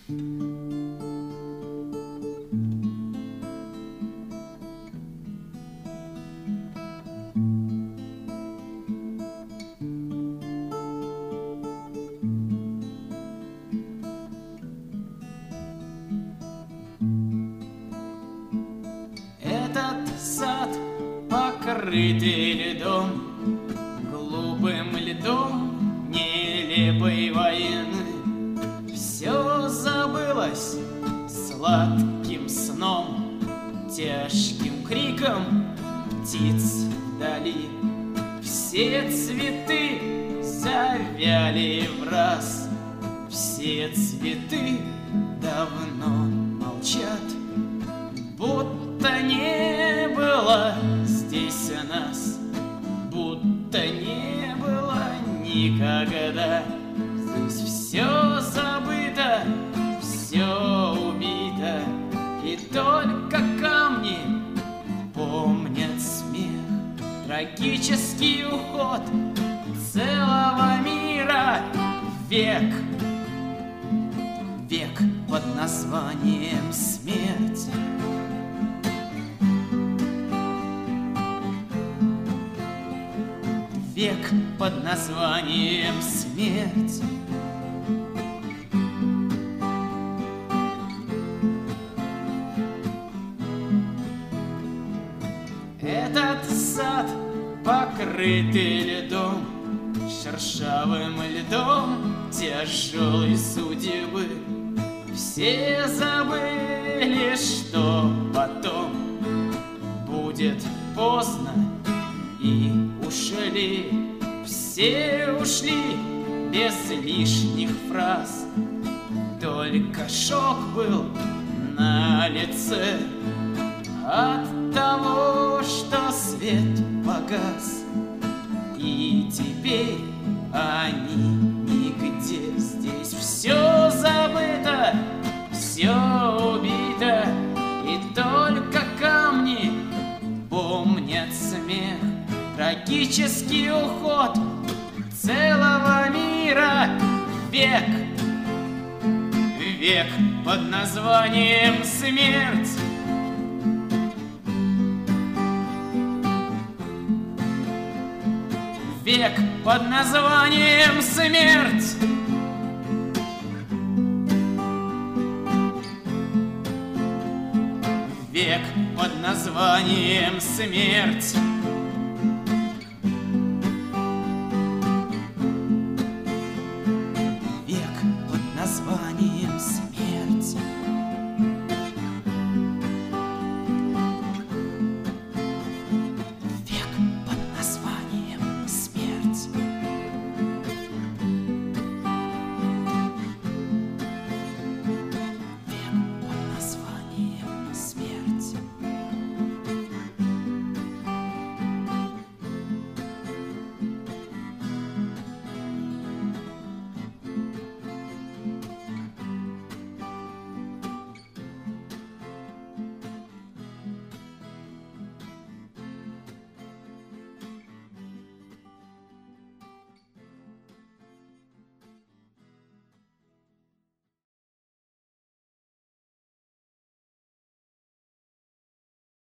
Этот сад, покрытый льдом, глупым льдом нелепой войны, все забылось сладким сном, тяжким криком птиц вдали. Все цветы завяли враз, все цветы давно молчат, будто не было здесь нас, будто не было никогда. Здесь все забыто, все убито, и только камни помнят смех. Трагический уход целого мира, век, век под названием смерть. Век под названием смерть. Этот сад, покрытый льдом, шершавым льдом тяжелой судьбы, все забыли, что потом будет поздно, и ушли, все ушли без лишних фраз. Только шок был на лице от того, что свет погас, и теперь они нигде. Здесь все забыто, все убито, и только камни помнят смех. Трагический уход целого мира, век, век под названием смерть. Век под названием смерть. Век под названием смерть. Век под названием